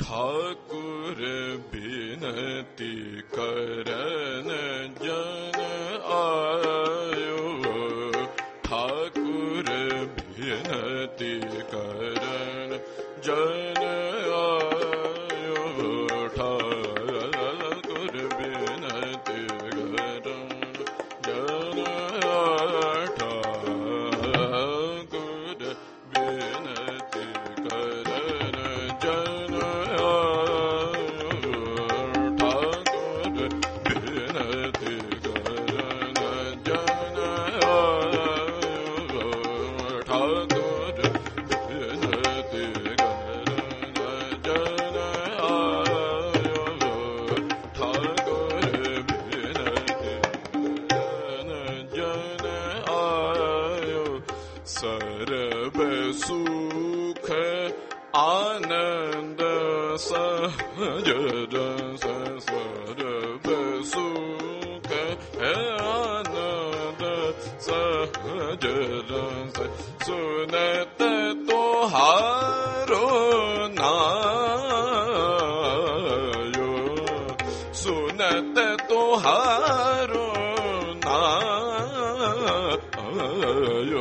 ठाकुर बिनती करन जन आयो, ठाकुर बिनती करन जन आयो, ठाकुर बिनती करन जन आयो, ठाकुर बिनती करन जन सर्व सुख आनंद सहज रस, सर्व सुख आनंद सहज रस, सुनत तोहारो नायो, सुनत तोहारो नायो,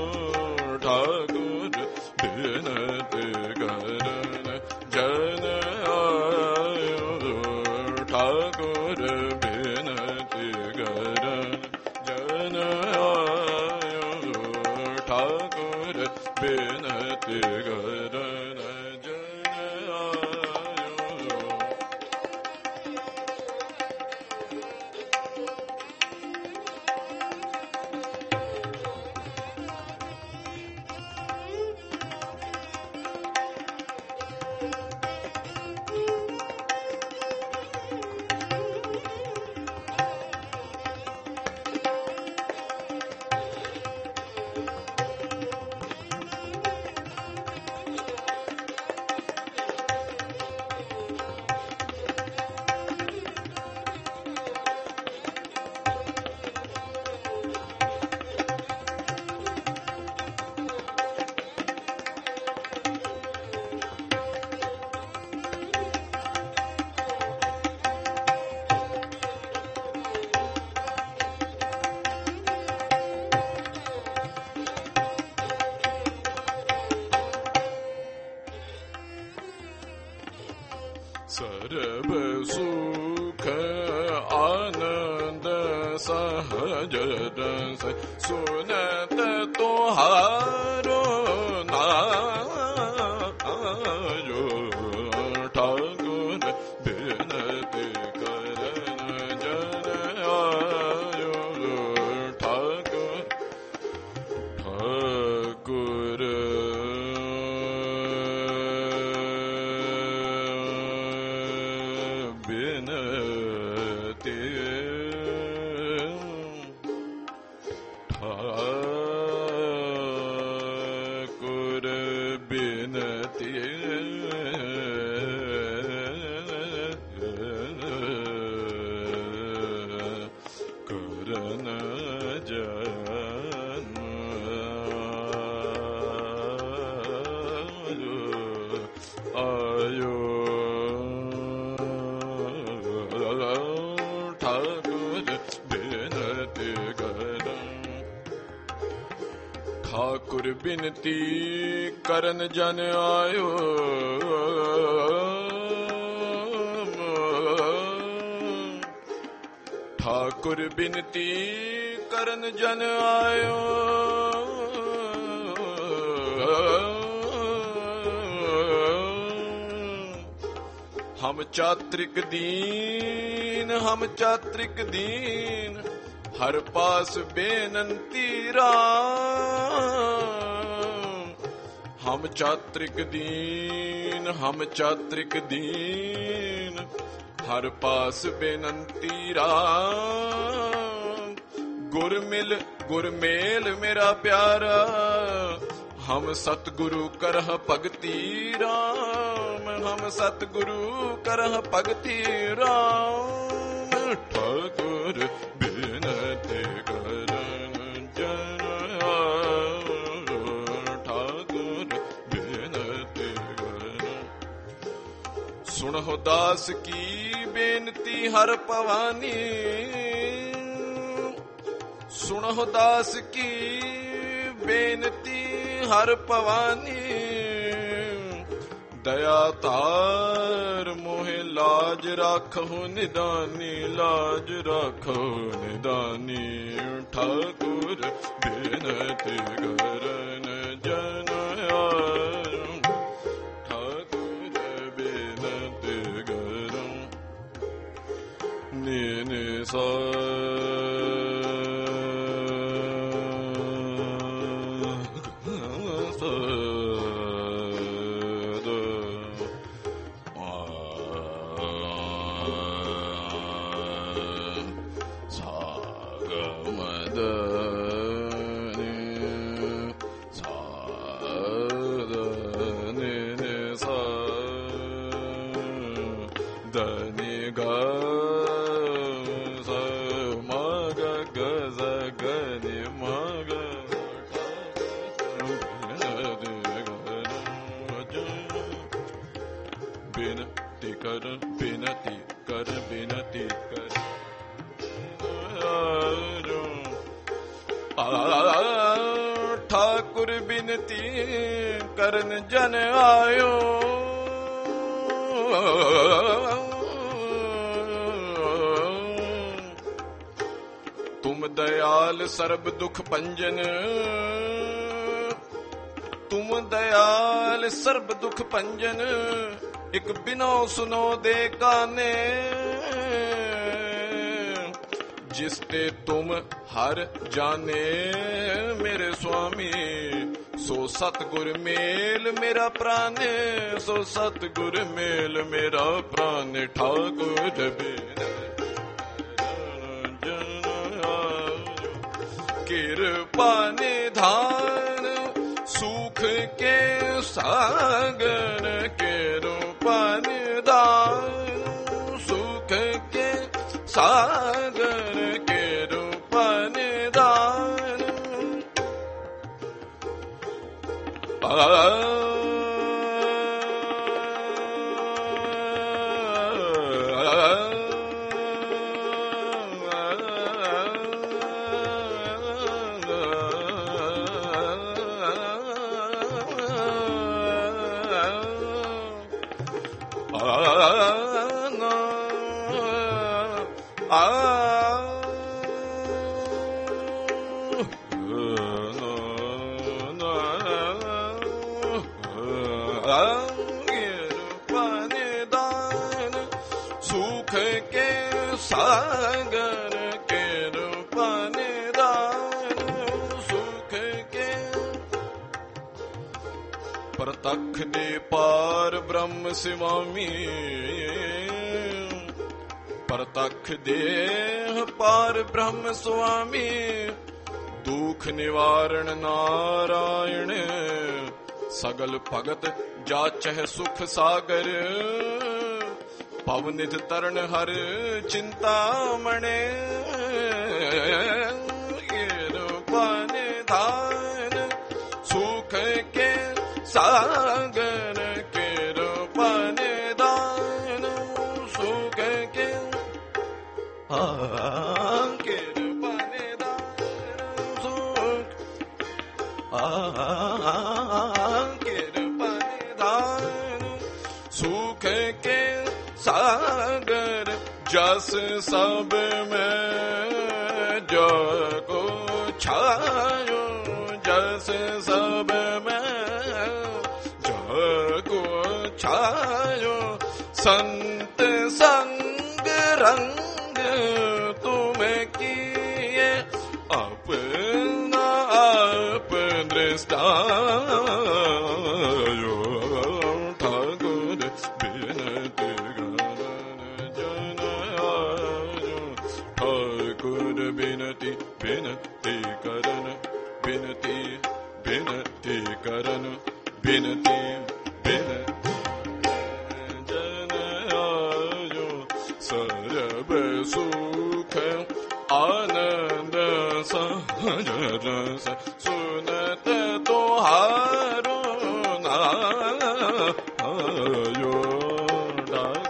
ठाकुर बिनती करन जन आयो, ठाकुर बिनती करन जन आयो, ठाकुर बिनती करन जन आयो। सर्व सुख आनंद सहज रस, सुनत तोहारो नायो, ठाकुर बिनती करन जन आयो, ठाकुर ठाकुर बिनती, ठाकुर बिनती करन जन आयो, ठाकुर बिनती करन, ठाकुर बिनती करन जन आयो, ठाकुर बिनती करन जन आयो, हम चात्रिक दीन, हम चात्रिक दीन, हर पास बेनंती राम, हम चात्रिक दीन, हम चात्रिक दीन, हर पास बेनंती राम, गुरमेल मेरा प्यारा, हम सतगुरु करह भगति राम, हम सतगुरु करह भगति राम, ठाकुर बिनती करन जन आयो, ठाकुर बिनती करन सुनहो दास की बेनती हर पवानी, सुनहो दास की बेनती हर पवानी, दया तार मोहे लाज राखो निदानी, लाज राखो निदानी। ठाकुर बिनती करन जन आयो, ठाकुर बिनती करन नीन सा ठाकुर बिनती करन जन आयो, तुम दयाल सर्ब दुख पंजन, तुम दयाल सर्ब दुख पंजन, एक बिनो सुनो दे काने, जिसते तुम हर जाने मेरे स्वामी, सो सतगुर मेल मेरा प्राण, सो सतगुर मेल मेरा प्राण। ठाकुर कृपा निधान सुख के सागर, कृपा निधान सुख के सागर, कृपा निधान सुख के सागर, कृपा निधान सुख के। प्रतख दे पार ब्रह्म शिवामी, प्रतख देह पार ब्रह्म स्वामी, दुख निवारण नारायण, सगल भगत जाचह सुख सागर, पवनिध तरण हर चिंता मणे, कृपा निधान सुख के सागर, कृपा निधान सुख के कृपा निधान सुख, कृपा निधान सुख के सागर। जस सब में जगो छायो, जस सब में जगो छायो, संत संग रंग तुम्हें किए, अपना आप दृष्टायो। ठाकुर बिनती बिनती बिनती करन, बिनती बिनती करन, बिनती बिनती जन आयो, सर्व सुख आनंद सहज सुनत तुहारो नायो।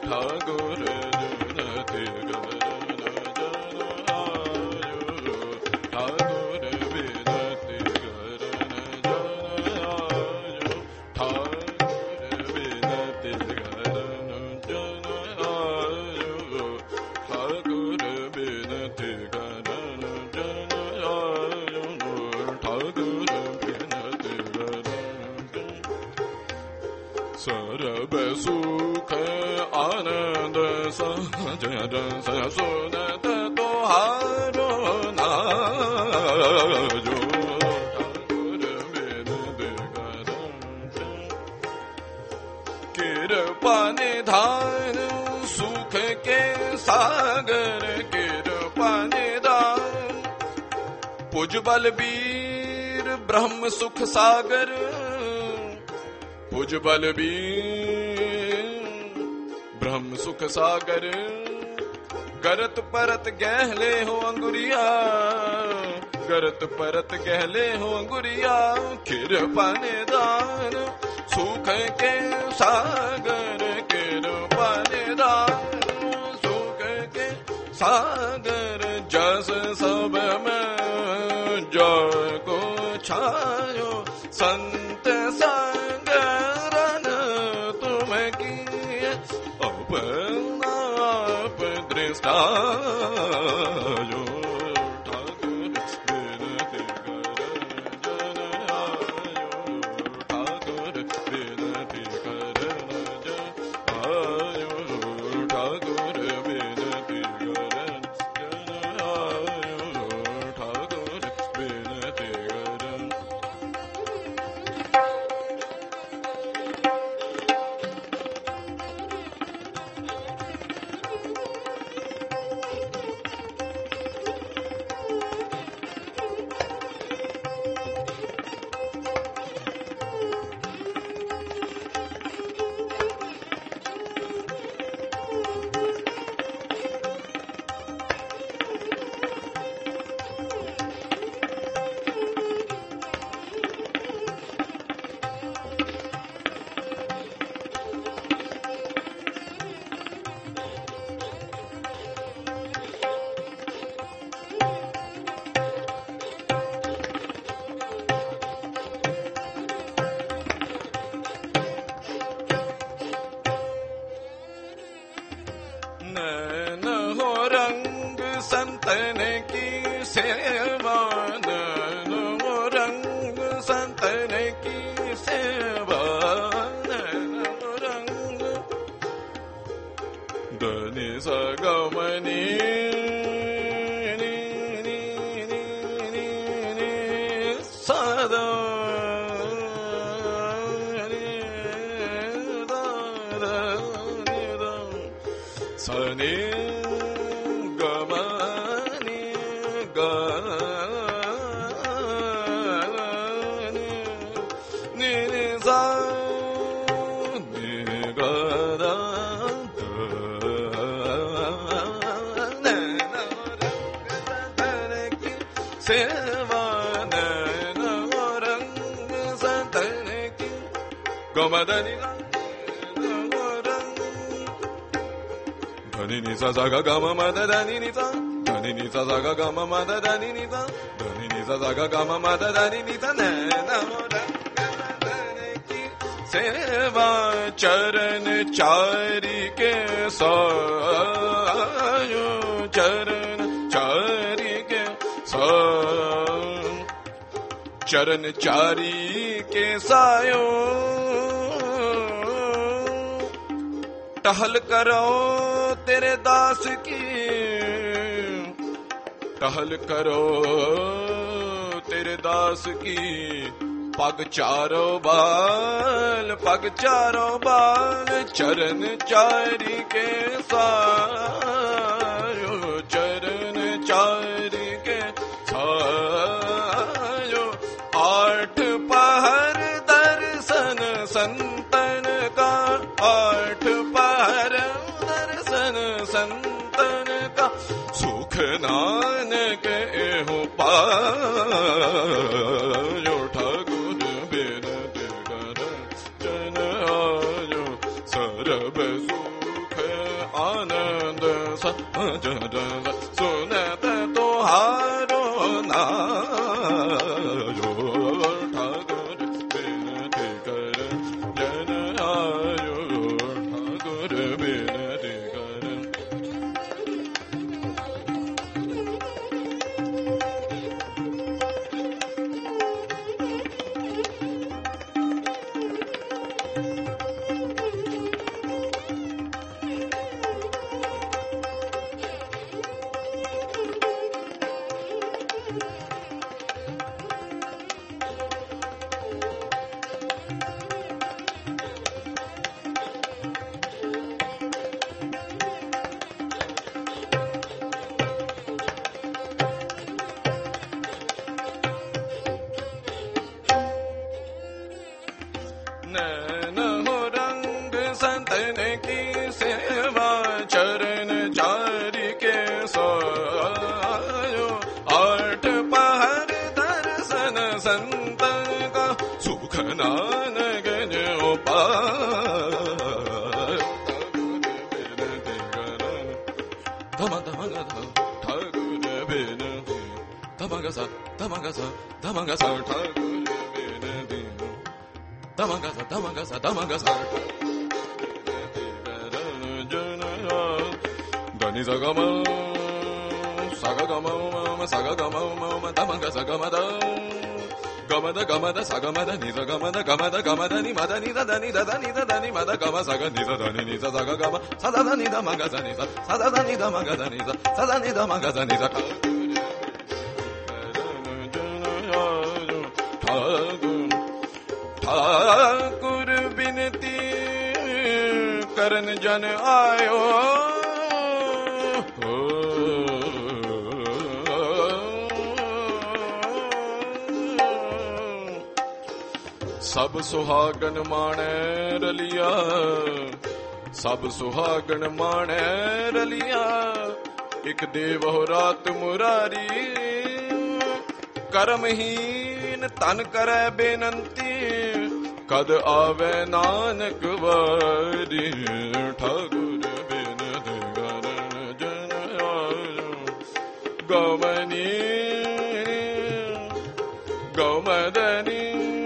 ठाकुर बिनती करन जन आयो, ठाकुर बिनती करन जन आयो, ठाकुर बिनती करन जन आयो, ठाकुर बिनती करन जन आयो, ठाकुर बिनती करन। सर्व सुख आनंद सहचर सुनत तोहारो नाजो, ठाकुर बिनती करन। कृपा निधान सुख के सागर, कृपा निधान पुज बलबीर ब्रह्म सुख सागर, पुज बलबीर ब्रह्म सुख सागर। गरत परत गहले हो अंगुरिया, गरत परत गहले हो अंगुरिया, कृपा निधान सुख के सागर, कृपा निधान सुख के सागर। जस सब में जय को छायो संत संगरन, तुम किए अपनाप दृष्टायो, ठाकुर बिनती करन जन आयो, ठाकुर बिनती करन जन आयो, ठाकुर बिनती करन जन आयो, ठाकुर बिनती करन। नैन हो रंग संतन की सेवा, नैन हो रंग संतन की सेवा, नैन हो रंग धनि सगमनी सदा सनि गमनि गनि नि सा नि गदा नैन संतन की सेवा, नैन रंग संतन की गमदनि धनि नि सा सा गा गा म म द ध नि नि सा, धनि नि सा सा गा गा म म द ध नि नि सा, धनि नि सा सा गा गा म म द ध नि नि सा। नैन हो रंग संतन की सेवा, चरण चारि के सायो, चरण चारि के सायो, चरण चारि के सायो। टहल करो तेरे दास की, टहल करो तेरे दास की, पग चारो बाल, पग चारो बाल, चरण चारि के सायो, चरण चारि के सायो। आठ पहर दर्शन संतन का, आठ पहर दर्शन संतन का, सुख नानक एहु पायो, ठाकुर बिनती करन जन आयो, सर्व सुख आनंद सहजन सुनत तुहारो नायो ठाकुर बिनती कर जन आयो ठाकुर बिनती कर Gamada sagamada niza gamada gamada gamada ni mada niza dani da dani da dani mada gama saga niza dani niza saga gama sada dani da magaza niza sada dani da magaza niza sada dani da magaza niza Thakur बिनती करन जन आयो सब सुहागन माणे रलिया सब सुहागन माणे रलिया एक देव हो रात मुरारी कर्महीन तन करे बेनंती कद आवे नानक वारी ठाकुर बिनती करन जन आयो गमनी गमदनी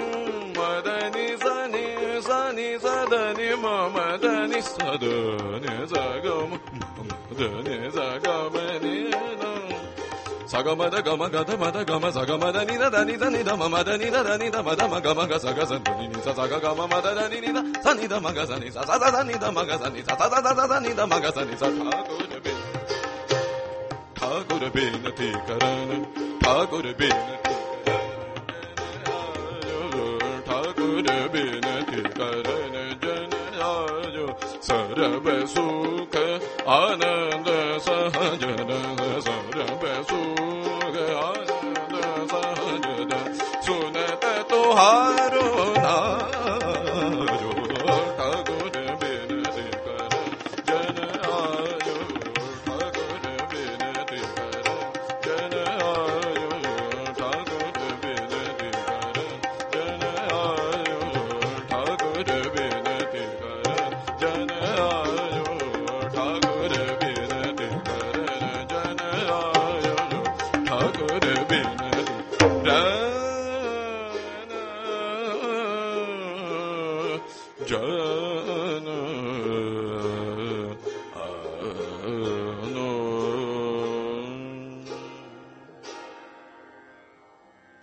sadani mamadani sadani zagam mamadani zagamani sagamada gama gada mada gama zagamada ni da ni da ni da mamadani da ni da mada magama ga saga santani ni sa saga gama madani ni da sani da magazani sa sa da ni da magazani sa sa da ni da magazani sa Thakur बिनती करन ठाकुर बिनती ठाकुर बिनती करन जन आयो सर्व सुख आनंद सहजन सर्व सुख आनंद सहजन सुनत तुहारो नायो ठाकुर बिनती करन जन आयो ठाकुर बिनती करन जन आयो ठाकुर बिनती करन जन आयो ठाकुर बिनती करन जन आयो ठाकुर बिनती करन जन आयो ठाकुर बिनती जन आनो